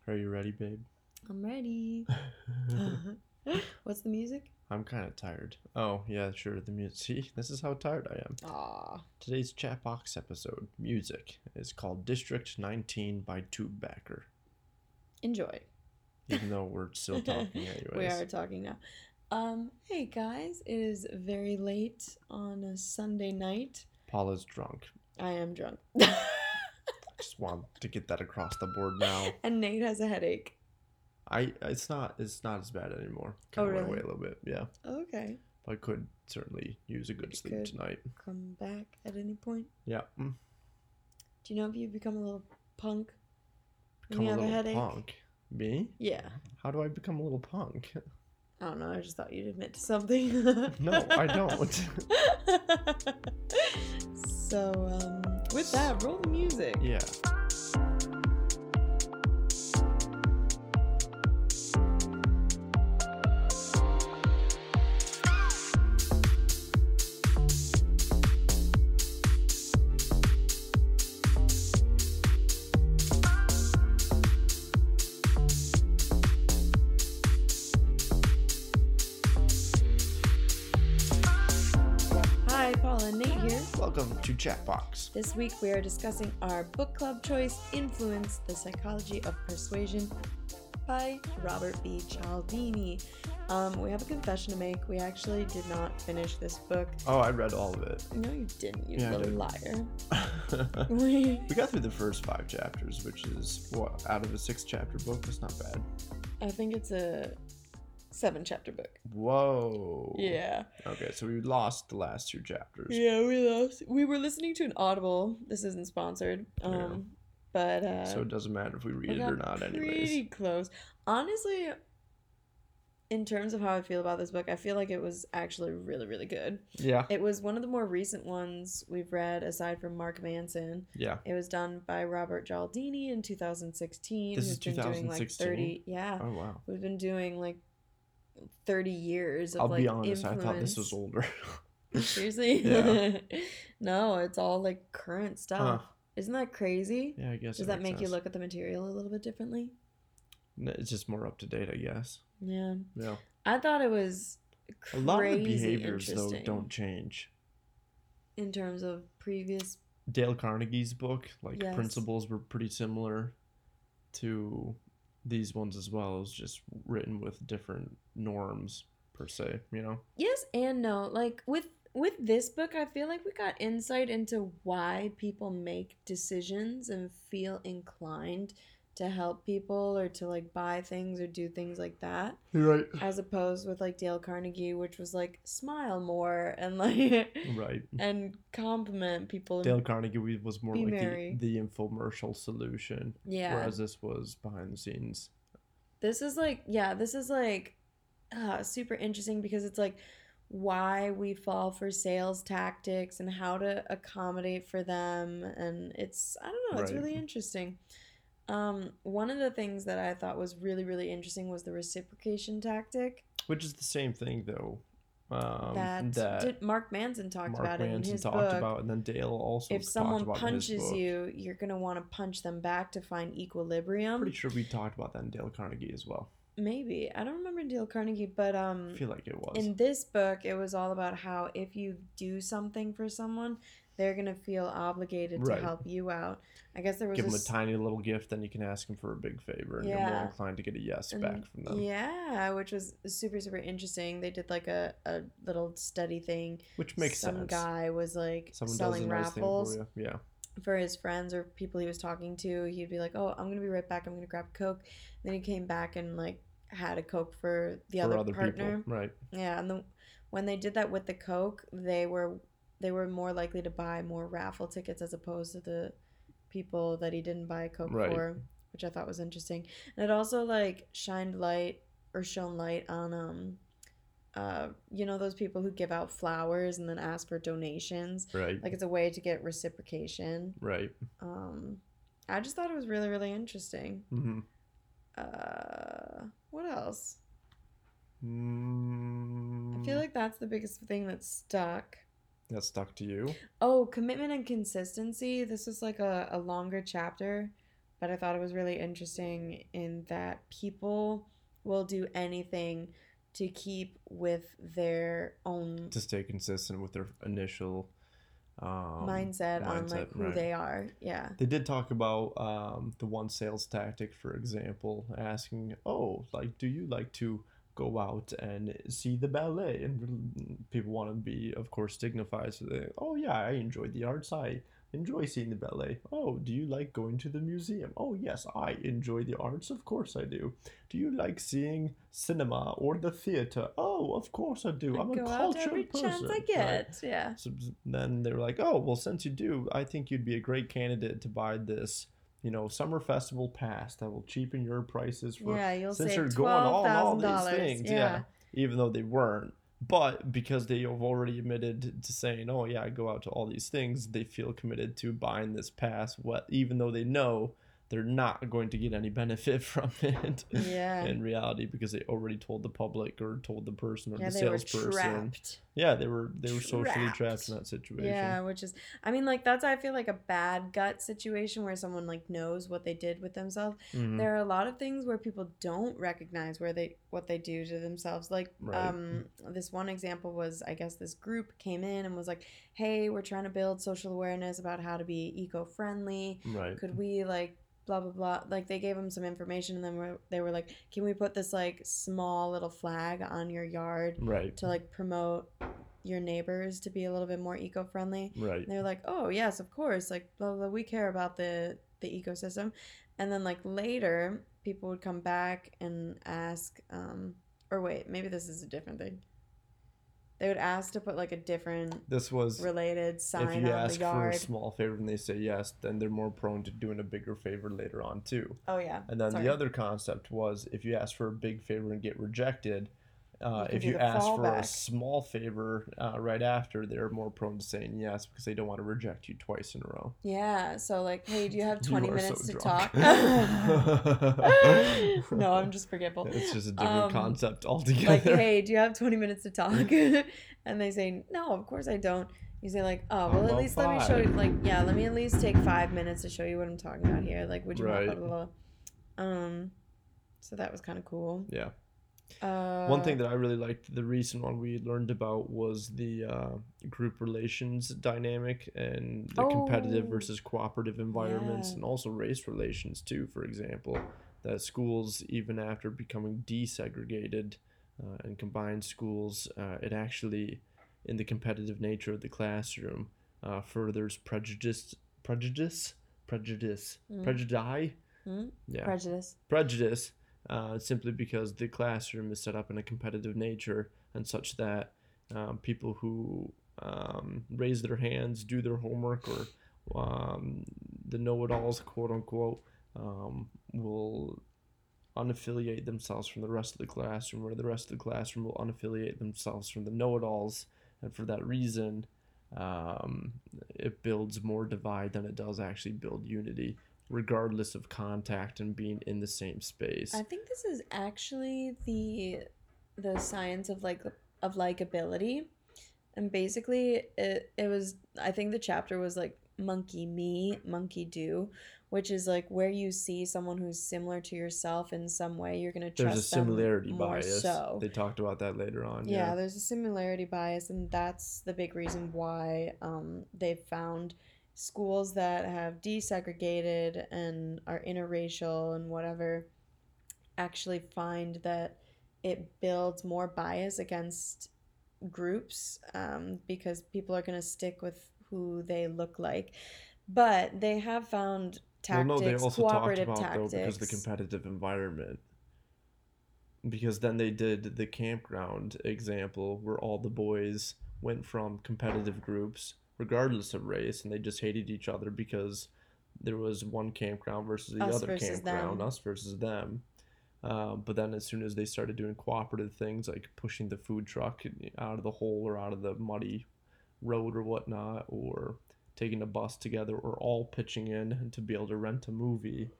Are you ready, babe? I'm ready. What's the music? I'm kind of tired. Oh, yeah, sure, the music. See, this is how tired I am. Aw. Today's Chatbox episode, music, is called District 19 by Tubebacker. Enjoy. Even though we're still talking anyways. We are talking now. Hey guys, it is very late on a Sunday night. Paula's drunk. I am drunk. Just want to get that across the board now. And Nate has a headache. It's not as bad anymore. Kind of went away a little bit, yeah. Okay. I could certainly use a good sleep tonight. Come back at any point. Yeah. Do you know if you become a little punk when Become you a have a little headache? punk. Me? Yeah. How do I become a little punk? I don't know. I just thought you'd admit to something. No, I don't. So, with that, roll the music. Yeah. Hi, Paula and Nate here. Welcome to Chatbox. This week we are discussing our book club choice, Influence, The Psychology of Persuasion by Robert B. Cialdini. We have a confession to make. We actually did not finish this book. Oh, I read all of it. No, you didn't, you Yeah, I little did. liar. We got through the first 5 chapters, which is, what, out of a 6-chapter book? That's not bad. I think it's a 7-chapter book. Whoa. Yeah. Okay, so we lost the last 2 chapters. Yeah, we lost. We were listening to an Audible. This isn't sponsored. Yeah. But So it doesn't matter if we read we it got or not anyways. pretty close. Honestly, in terms of how I feel about this book, I feel like it was actually really, really good. Yeah. It was one of the more recent ones we've read, aside from Mark Manson. Yeah. It was done by Robert Cialdini in 2016. This is We've been doing like 2016? 30. Yeah, Oh, wow. we've been doing like 30 years of I'll like be honest, I thought this influence. was older. Seriously? Yeah. No, it's all like current stuff. Huh. Isn't that crazy? Yeah, I guess Does it that makes make you sense. look at the material a little bit differently? It's just more up to date, I guess. Yeah. Yeah. I thought it was A lot of the crazy behaviors, though, interesting don't change. in terms of previous. Dale Carnegie's book, like, Yes. principles were pretty similar to these ones as well. It was just written with different norms, per se, you know? Yes and no. Like with this book, I feel like we got insight into why people make decisions and feel inclined to help people or to like buy things or do things like that. You're right. As opposed with like Dale Carnegie, which was like smile more and like Right. and compliment people. Dale Carnegie was more Be like merry. the infomercial solution, Yeah. whereas this was behind the scenes. This is like super interesting because it's like why we fall for sales tactics and how to accommodate for them, and it's I don't know, it's Right. really interesting. One of the things that I thought was really, really interesting was the reciprocation tactic Which is the same thing, though. that Mark Manson talked Mark about it in Manson his talked book. about, and then Dale also If talked someone about in his punches book. you, you're gonna want to punch them back to find equilibrium. Pretty sure we talked about that in Dale Carnegie as well. Maybe I don't remember Dale Carnegie, but I feel like it was. in this book, it was all about how if you do something for someone, they're gonna feel obligated Right. to help you out. I guess there was Give them a this- tiny little gift, then you can ask them for a big favor, and you're more Yeah. inclined to get a yes and- back from them. Yeah, which was super, super interesting. They did like a little study thing. Which makes Some sense. guy was like Someone does selling a nice raffles thing for you. Yeah. for his friends or people he was talking to. He'd be like, "Oh, I'm gonna be right back. I'm gonna grab a Coke." Then he came back and like had a Coke for the For other other partner. people. Right. Yeah, and when they did that with the Coke, they were more likely to buy more raffle tickets as opposed to the people that he didn't buy a Coke Right. for, which I thought was interesting. And it also like shone light on those people who give out flowers and then ask for donations. Right. Like it's a way to get reciprocation. Right. I just thought it was really, really interesting. Mm-hmm. What else? Mm, I feel like that's the biggest thing that stuck. that stuck to you. Oh, commitment and consistency. This was like a longer chapter, but I thought it was really interesting in that people will do anything to keep with their own To stay consistent with their initial mindset on mindset, like who right? they are. Yeah. They did talk about the one sales tactic, for example, asking, "Oh, like, do you like to go out and see the ballet?" And people want to be, of course, dignified. So they, "Oh yeah, I enjoy the arts. I enjoy seeing the ballet." "Oh, do you like going to the museum?" "Oh yes, I enjoy the arts. Of course I do." "Do you like seeing cinema or the theater?" "Oh, of course I do. I I'm a go out every cultured chance I person." Right. get. Yeah. So then they were like, "Oh, well, since you do, I think you'd be a great candidate to buy this, summer festival pass that will cheapen your prices for Yeah, you'll since you're save going twelve on all thousand these dollars. things." Yeah, Yeah. even though they weren't. But because they have already admitted to saying, "Oh yeah, I go out to all these things," they feel committed to buying this pass. What, even though they know they're not going to get any benefit from it Yeah. in reality because they already told the public or told the person or Yeah, the they were salesperson. trapped. Yeah, they were socially trapped in Trapped. that situation. Yeah, which is, I mean, like, that's, I feel like, a bad gut situation where someone, like, knows what they did with themselves. Hmm. There are a lot of things where people don't recognize what they do to themselves. Like, Right. this one example was, I guess, this group came in and was like, hey, we're trying to build social awareness about how to be eco-friendly. Right. Could we, like, blah blah blah, like they gave them some information and then they were like, can we put this like small little flag on your yard Right. to like promote your neighbors to be a little bit more eco-friendly? Right. And they're like, oh yes, of course, like blah blah, we care about the ecosystem. And then like later people would come back and ask, or wait, maybe this is a different thing. They would ask to put like a different This was related if sign you on the ask for a yard. small favor and they say yes, then they're more prone to doing a bigger favor later on too. Oh yeah, And then the sorry, other concept was if you ask for a big favor and get rejected, you can if do you the ask for a fallback. small favor right after, they're more prone to saying yes because they don't want to reject you twice in a row. Yeah, so like, hey, do you have You 20 are so minutes to drunk. talk? No, I'm just forgetful. It's just a different Um, concept like, altogether. hey, do you have 20 minutes to talk? And they say, no, of course I don't. You say like, oh, How well, at about least let me show you, 5? like, yeah, let me at least take 5 minutes to show you what I'm talking about here. Like, would you mind, blah, Right. blah, blah. So that was kind of cool. Yeah. One Uh, thing that I really liked, the recent one we learned about was the group relations dynamic and the competitive oh, versus cooperative environments yeah. and also race relations too, for example. That schools, even after becoming desegregated and combined schools, it actually, in the competitive nature of the classroom, furthers Mm, prejudice, mm, yeah, prejudice. prejudice, simply because the classroom is set up in a competitive nature and such that people who raise their hands, do their homework, or the know-it-alls, quote unquote, will unaffiliate themselves from the rest of the classroom, or the rest of the classroom will unaffiliate themselves from the know-it-alls, and for that reason, um, it builds more divide than it does actually build unity, regardless of contact and being in the same I space. think this is actually the science of likability. And basically it was, I think the chapter was like monkey me, monkey do, which is like where you see someone who's similar to yourself in some way, you're going to There's a trust them similarity more bias. so. They talked about that later on, yeah. Yeah, there's a similarity bias, and that's the big reason why they've found schools that have desegregated and are interracial and whatever actually find that it builds more bias against groups, because people are going to stick with who they look like. But they have found Well, no, they tactics, also talked cooperative about, though, because of the tactics. competitive environment. Because then they did the campground example where all the boys went from competitive groups, regardless of race, and they just hated each other because there was one campground versus the Us other versus campground, them. us versus them. But then as soon as they started doing cooperative things like pushing the food truck out of the hole or out of the muddy road or whatnot, or taking a bus together, or all pitching in to be able to rent a movie,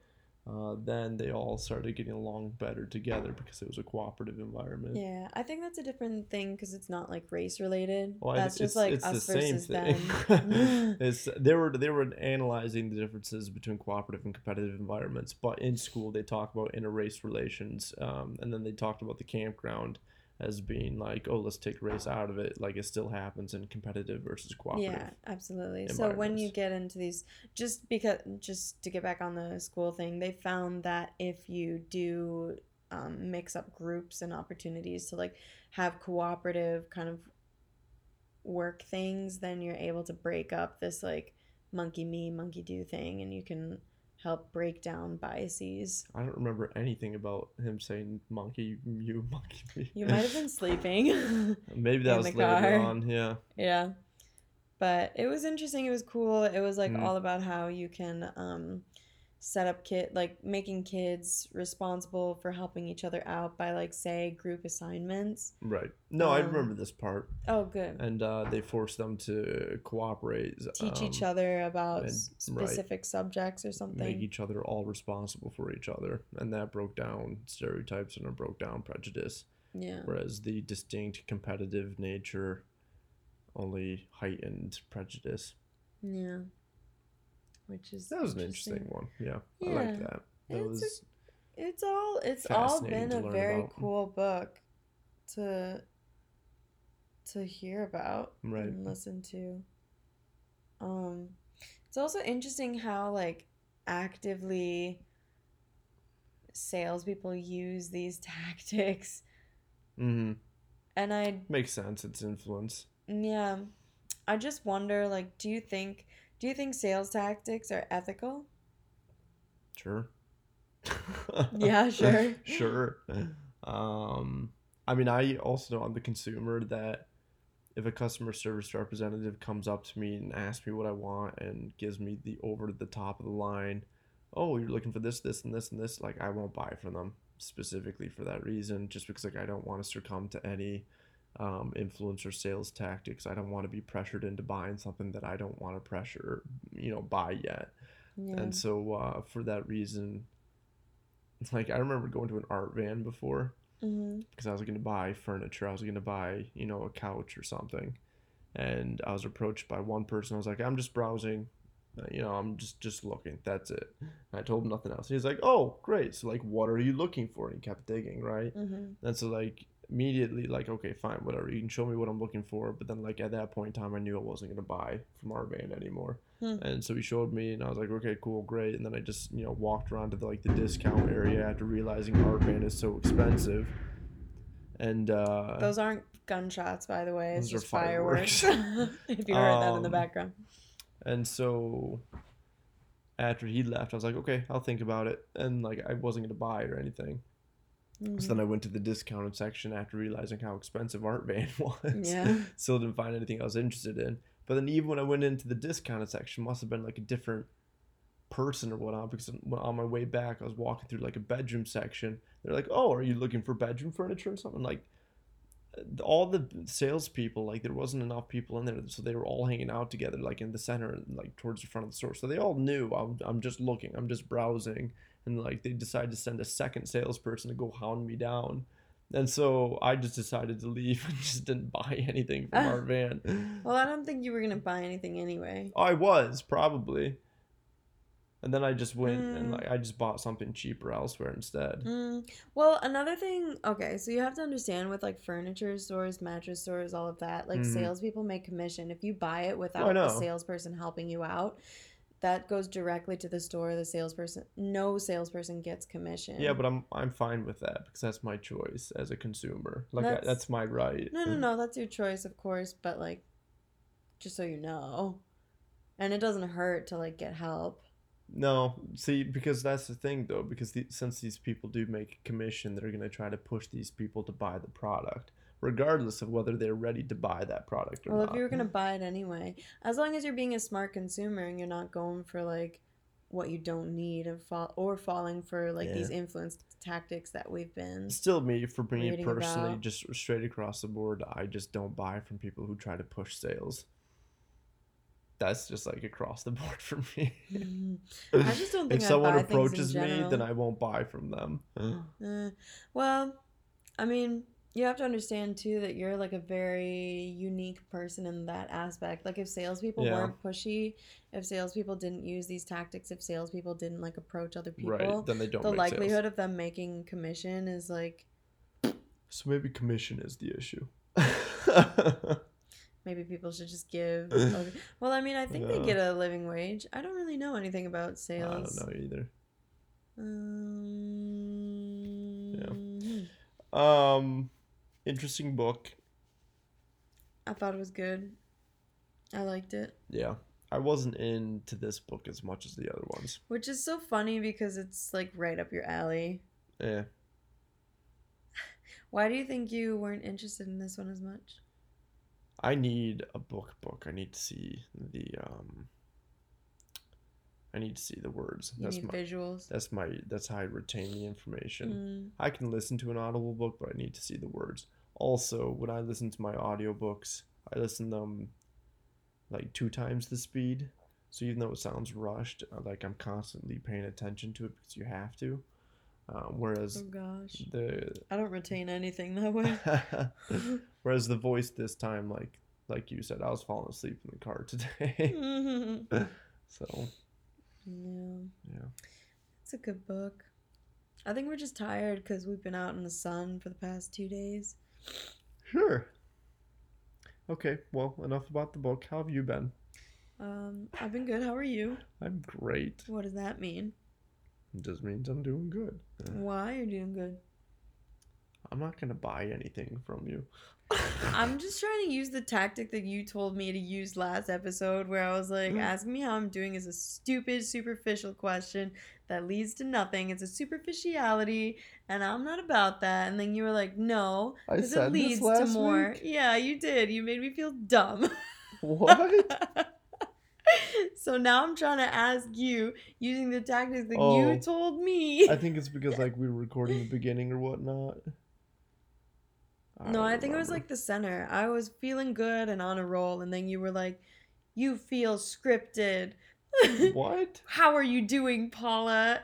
then they all started getting along better together because it was a cooperative environment. Yeah, I think that's a different thing because it's not like race related. Well, That's just like it's the us same versus thing. them. It's they were analyzing the differences between cooperative and competitive environments, but in school they talk about interrace relations, and then they talked about the campground as being like, oh, let's take race out of it, like it still happens in competitive versus Yeah, cooperative absolutely. So when you environments. get into these, just to get back on the school thing, they found that if you do mix up groups and opportunities to like have cooperative kind of work things, then you're able to break up this like monkey me, monkey do thing, and you can help break down biases. I don't remember anything about him saying monkey you, monkey me. You might have been sleeping Maybe that in the was later car. on. Yeah. Yeah. But it was interesting. It was cool. It was like Mm, all about how you can set up like making kids responsible for helping each other out by like say group assignments. right. No, I Um, remember this part. oh, good. And they forced them to cooperate, Teach each other about and right, specific subjects or make something. each other all responsible for each other, and that broke down stereotypes and it broke down prejudice. Yeah. Whereas the distinct competitive nature only heightened prejudice. Yeah. Which is That was an interesting interesting. one. Yeah, I like Yeah. that. That It's a, was it's all fascinating been to a learn very about. cool book to hear about Right. and listen to. Um, it's also interesting how like actively salespeople use these tactics, Mm-hmm. and Makes sense. It's influence. yeah, I just wonder like, do you think sales tactics are ethical? Sure. Yeah, sure. Sure. Um, I mean, I also know I'm the consumer that if a customer service representative comes up to me and asks me what I want and gives me the over the top of the line, oh, you're looking for this, this, and this, and this, like I won't buy from them specifically for that reason, just because like I don't want to succumb to any influencer sales tactics. I don't want to be pressured into buying something that I don't want to buy yet. Yeah. And so for that reason, like I remember going to an art van before Mm-hmm. because I was going to buy furniture. I was going to buy, a couch or something. And I was approached by one person. I was like, I'm just browsing. I'm just looking. That's it. And I told him nothing else. He's like, oh, great. So like, what are you looking for? And he kept digging, right? Mm-hmm. And so like immediately, like, okay, fine, whatever. You can show me what I'm looking for. But then like at that point in time, I knew I wasn't gonna buy from our van anymore. Hmm. And so he showed me, and I was like, okay, cool, great. And then I just walked around to the discount area after realizing our van is so expensive. And Those aren't gunshots, by the way. It's those are just fireworks. fireworks. If you heard that in the um, background. and so after he left, I was like, okay, I'll think about it. And like, I wasn't gonna buy it or anything. So Mm-hmm. then I went to the discounted section after realizing how expensive Art Van was. Yeah. Still didn't find anything I was interested in. But then even when I went into the discounted section, must have been like a different person or whatnot, because on my way back I was walking through like a bedroom section. They're like, "Oh, are you looking for bedroom furniture or something?" Like all the salespeople, like there wasn't enough people in there, so they were all hanging out together, like in the center, like towards the front of the store. So they all knew I'm just looking, I'm just browsing, and like they decided to send a second salesperson to go hound me down. And so I just decided to leave and just didn't buy anything from our van. Well, I don't think you were gonna buy anything anyway. I was probably, and then I just went and Mm, like I just bought something cheaper elsewhere instead. well, another thing, okay, so you have to understand with like furniture stores, mattress stores, all of that, like Mm-hmm. salespeople make commission. If you buy it Oh, I without a know. salesperson helping you out, that goes directly to the store. The salesperson, no salesperson gets Yeah, commission. but I'm fine with that because that's my choice as a consumer. Like That's that's my right. no, no, no, that's your choice, of course, but like, just so you know, and it doesn't hurt to like get help. No, see, because that's the thing though. Because since these people do make a commission, they're gonna try to push these people to buy the product, regardless of whether they're ready to buy that product or Well, if you not. were gonna buy it anyway, as long as you're being a smart consumer and you're not going for like what you don't need and falling for like Yeah. these influence tactics that we've been Still, for me reading personally, about. just straight across the board, I just don't buy from people who try to push sales. that's just like across the board for me. I just don't think If I someone buy things in approaches me, then general. I won't buy from them. Well, I mean, you have to understand too that you're like a very unique person in that aspect. Like if salespeople Yeah, weren't pushy, if salespeople didn't use these tactics, if salespeople didn't like approach other right. people, Then they don't the make sales. likelihood of them making commission is like So maybe commission is the issue. maybe people should just give. Well, I mean, I think they uh, get a living wage. I don't really know anything about I don't sales. know either. Yeah. Um, Interesting book. I thought it was good. I liked it. Yeah. I wasn't into this book as much as the other ones. Which is so funny because it's like right up your alley. Yeah. Why do you think you weren't interested in this one as much? I need a book. I need to see the I need to see the words. You need visuals. That's how I retain the information. I can listen to an audible book, but I need to see the words. Also, when I listen to my audiobooks, I listen them like 2 times the speed. So even though it sounds rushed, like I'm constantly paying attention to it because you have to. Whereas Oh gosh. the I don't retain anything that way. whereas the voice this time, like you said, I was falling asleep in the car today. So yeah. It's a good book. I think we're just tired because we've been out in the sun for the past 2 days. Sure. Okay, well, enough about the book. How have you been? I've been good. How are you? I'm great. What does that mean? It just means I'm doing good. Why are you doing good? I'm not gonna buy anything from you. I'm just trying to use the tactic that you told me to use last episode where I was like, asking me how I'm doing is a stupid, superficial question that leads to nothing. It's a superficiality, and I'm not about that. And then you were like, no, I because it said this leads to last more. week? Yeah, you did. You made me feel dumb. What? So now I'm trying to ask you using the tactics that Oh, you told me. I think it's because like we were recording the beginning or whatnot. No, don't I think it was remember. like the center. I was feeling good and on a roll, and then you were like, you feel scripted. What? How are you doing, Paula?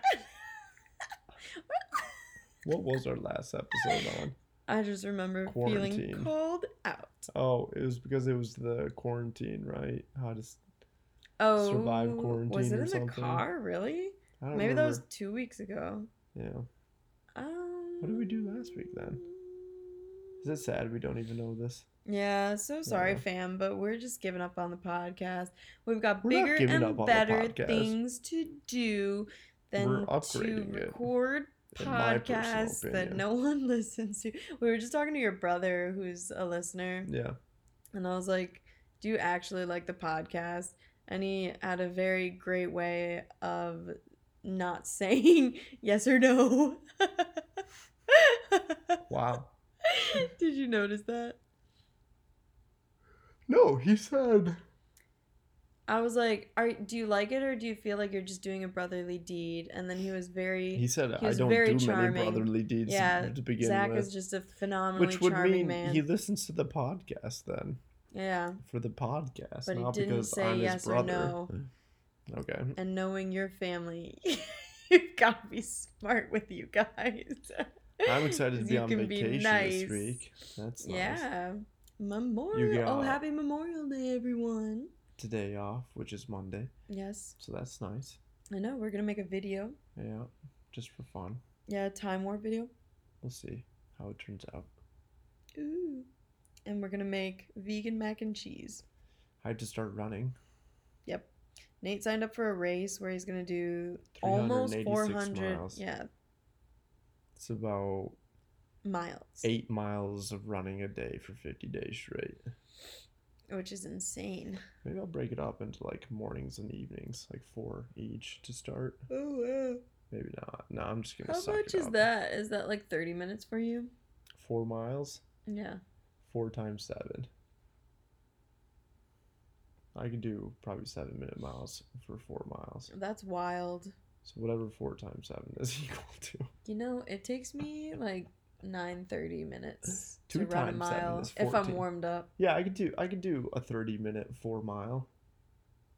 What was our last episode on? I just remember Quarantine. feeling called out. Oh, it was because it was the quarantine, right? How to survive Oh, quarantine was it or in something. the car? Really? I don't Maybe that remember. was 2 weeks ago. Yeah. What did we do last week then? Is it sad we don't even know this? Yeah, so sorry, Yeah. fam, but we're just giving up on the podcast. We've got We're not bigger giving and up on the better podcast. things to do We're than to upgrading it, record in my personal podcasts that opinion. no one listens to. We were just talking to your brother, who's a listener, Yeah. and I was like, "Do you actually like the podcast?" And he had a very great way of not saying yes or no. Wow. Did you notice that? No, he said. I was like, do you like it or do you feel like you're just doing a brotherly deed? And then he was He said I was don't very do charming. many brotherly deeds Yeah, to begin Zach with. is just a phenomenally Which would charming mean man. he listens to the podcast then. Yeah, For the podcast, but he not didn't because say I'm yes his or brother. no. Okay. And knowing your family, you've got to be smart with you guys. I'm excited to 'Cause be you on can be vacation nice. this week. That's nice. Yeah, Memorial. Oh, got- happy Memorial Day, everyone. Today off, which is Monday. Yes, So that's nice. I know. We're gonna make a video. Yeah. Just for fun. Yeah, a Time War video. We'll see how it turns out. Ooh. And we're gonna make vegan mac and cheese. I had to start running. Yep. Nate signed up for a race where he's gonna do almost 386 400. miles. Yeah, It's about miles. 8 miles of running a day for 50 days straight. Which is insane. Maybe I'll break it up into like mornings and evenings, like 4 each to start. Oh wow. Maybe not. No, I'm just gonna How suck much it is up. that? Is that like 30 minutes for you? 4 miles, Yeah. 4 times 7. I can do probably 7-minute miles for 4 miles. That's wild. So whatever 4 times 7 is equal to. You know, it takes me like 9:30 minutes 2 to run a times 7 mile is if I'm 14. warmed up. Yeah, I could do a 30-minute 4 mile.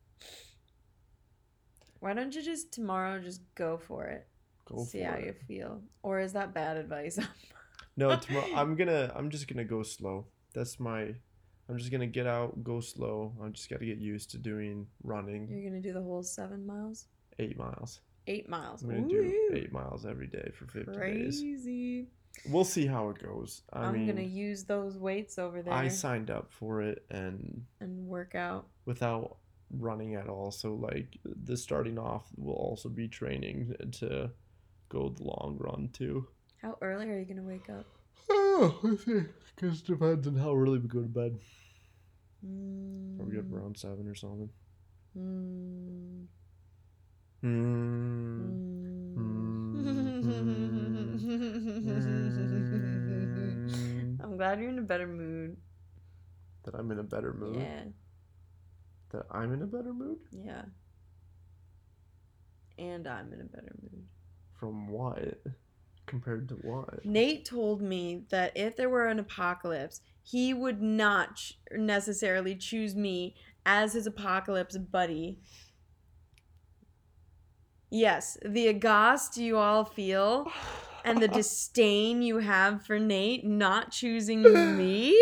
Why don't you just tomorrow just go for it? Go See for how it. you feel. Or is that bad advice? No, tomorrow I'm just gonna go slow. I'm just gonna get out, go slow. I just gotta get used to doing running You're gonna do the whole 7 miles? 8 miles. 8 miles. I'm gonna do 8 miles every day for 50 days. Crazy. We'll see how it goes. I'm gonna use those weights over there I signed up for it and work out. without running at all. So like the starting off will also be training to go the long run too. How early are you gonna wake up? Oh, I see. Because it depends on how early we go to bed. Probably up Mm, around 7 or something. mm, Hmm. I'm glad you're in a better mood. That I'm in a better mood. Yeah, That I'm in a better mood? yeah. And I'm in a better mood. From what? Compared to what? Nate told me that if there were an apocalypse, he would not necessarily choose me as his apocalypse buddy. Yes, the aghast you all feel and the disdain you have for Nate not choosing me.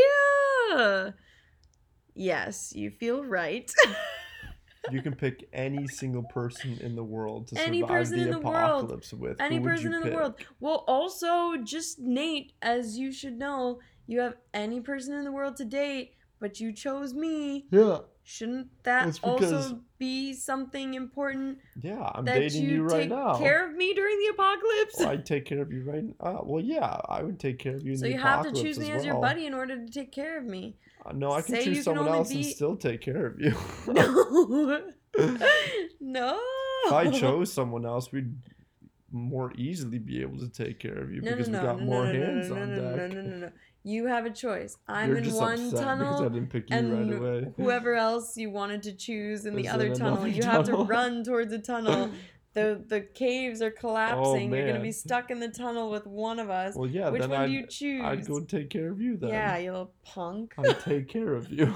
Yes, you feel right. You can pick any single person in the world to Any survive person the in the world. apocalypse with. Any Who would person you in the pick? world. Well, also, just Nate, as you should know, you have any person in the world to date, but you chose me. Yeah. Shouldn't that That's because- also be something important? Yeah, I'm That dating you right take now. care of me during the apocalypse? Well, I'd take care of you right now. Well, yeah, I would take care of you in So the you have to apocalypse choose me as your well. buddy in order to take care of me. No, I can Say you choose can someone only else and be- still take care of you. No. No. If I chose someone else, we'd more easily be able to take care of you because we got more hands on deck. No. You have a choice. I'm You're in just one upset because I tunnel, didn't pick you and right away. whoever else you wanted to choose in the Is other in tunnel, another you have to tunnel? run towards a tunnel. The caves are collapsing. You're gonna man. be stuck in the tunnel with one of us. Well, yeah, Which then one do I'd, you choose? I'd go take care of you then. Yeah, you little punk. I'd take care of you.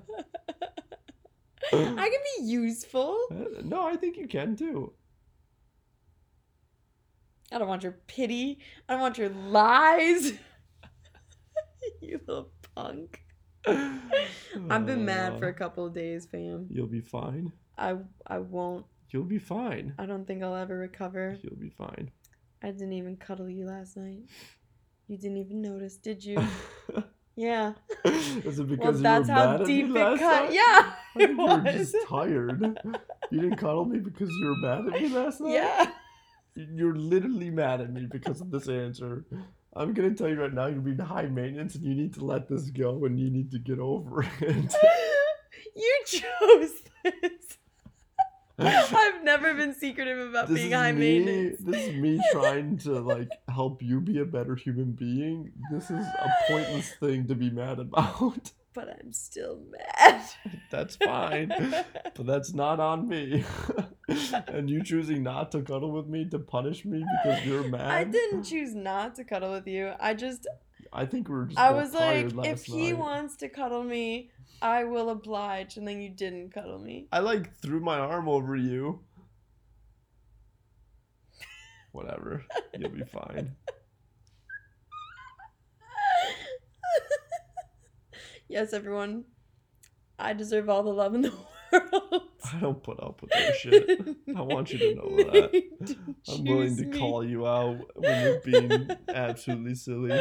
I can be useful. No, I think you can too. I don't want your pity. I don't want your lies. You little punk. I've been mad for a couple of days, fam. You'll be fine. I won't. You'll be fine. I don't think I'll ever recover. You'll be fine. I didn't even cuddle you last night. You didn't even notice, did you? Yeah. Is it Well, because that's you were how mad at deep me it last cut. night? Yeah, I it think you were was. just tired. You didn't cuddle me because you were mad at me last night? Yeah. You're literally mad at me because of this answer. I'm going to tell you right now, you're being high maintenance and you need to let this go and you need to get over it. You chose this. I've never been secretive about being high maintenance. This is me trying to like help you be a better human being. This is a pointless thing to be mad about. But I'm still mad. That's fine. But that's not on me. And you choosing not to cuddle with me to punish me because you're mad. I didn't choose not to cuddle with you. I think we were just I both was like, tired if last he night. wants to cuddle me, I will oblige. And then you didn't cuddle me. I like threw my arm over you. Whatever. You'll be fine. Yes, everyone. I deserve all the love in the world. I don't put up with that shit. I want you to know that. I'm willing to Choose me. call you out when you're being absolutely silly.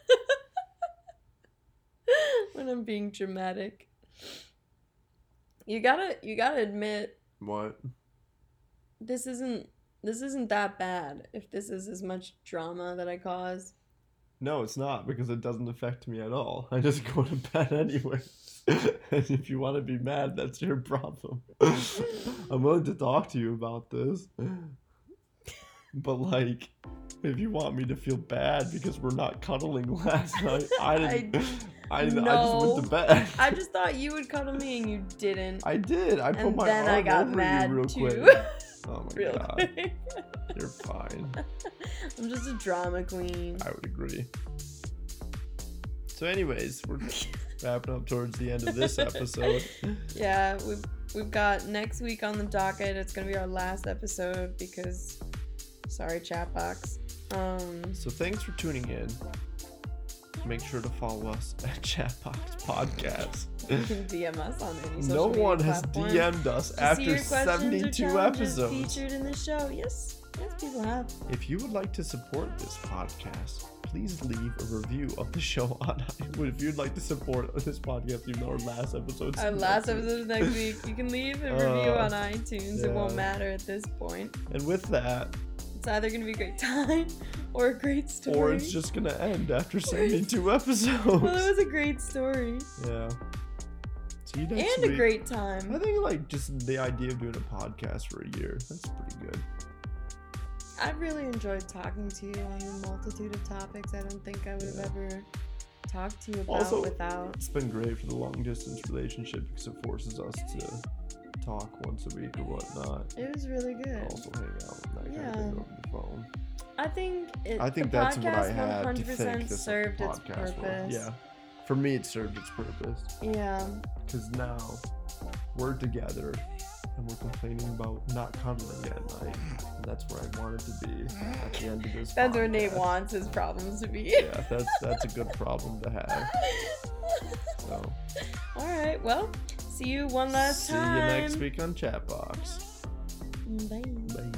When I'm being dramatic. You gotta admit, What? this isn't that bad if this is as much drama that I cause. No, it's not because it doesn't affect me at all. I just go to bed anyway. And if you want to be mad, that's your problem. I'm willing to talk to you about this. But like, if you want me to feel bad because we're not cuddling last night, I just went to bed. I just thought you would cuddle me and you didn't. I did. I put And my then arm I got over mad you real too. quick. Oh my Real god. quick. You're fine. I'm just a drama queen. I would agree. So anyways, we're wrapping up towards the end of this episode. Yeah, we've got next week on the docket. It's gonna be our last episode because, sorry, chat box. So thanks for tuning in. Make sure to follow us at Chatbox Podcast. You can DM us on any No social media one has platform DM'd us to see after your questions or 72 challenges episodes. featured in the show. Yes, people have. If you would like to support this podcast, please leave a review of the show on iTunes. If you'd like to support this podcast, even though our last episode Is next week. You can leave a review on iTunes. It won't yeah. matter at this point. And with that, It's either gonna be a great time or a great story. or it's just gonna end after 72 episodes. Well, it was a great story. Yeah. See you next And week. a great I time. think like just the idea of doing a podcast for a year, that's pretty good. I've really enjoyed talking to you on a multitude of topics I don't think I would have ever talked to you about Also, without. It's been great for the long distance relationship because it forces us to talk once a week or whatnot. It was really good. Also hang out and that kind Yeah. of thing over the phone. I think the podcast that's what I had to 100% think this served its podcast purpose. for. Yeah. For me, it served its purpose. Yeah. Because now we're together and we're complaining about not cuddling at night. And that's where I wanted to be at the end of this That's where podcast. Nate wants his problems to be. Yeah, that's a good problem to have. So, Alright, well, see you one last see time. you next week on Chatbox. Bye. Bye.